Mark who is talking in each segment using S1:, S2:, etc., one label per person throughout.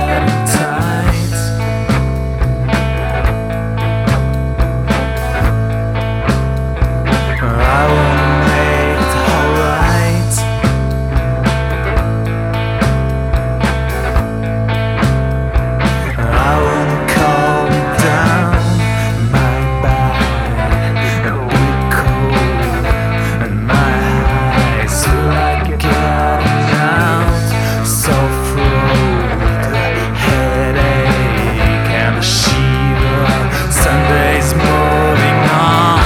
S1: getting tight. I wanna make it alright. I wanna calm down my body and be cool, and my eyes feel like getting out. So through the headache and the shiver, Sunday's moving on.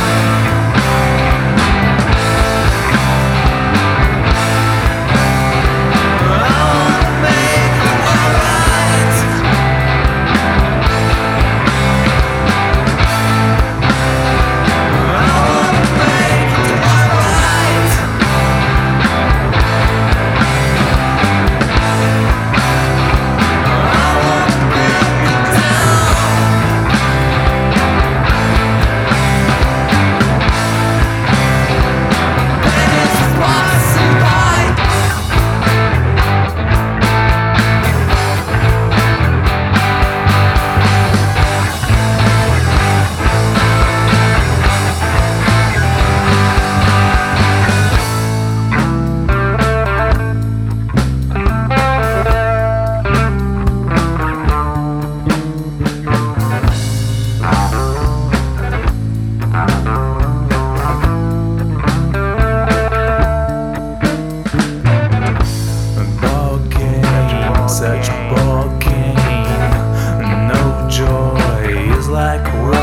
S1: Such a ball game, no joy is like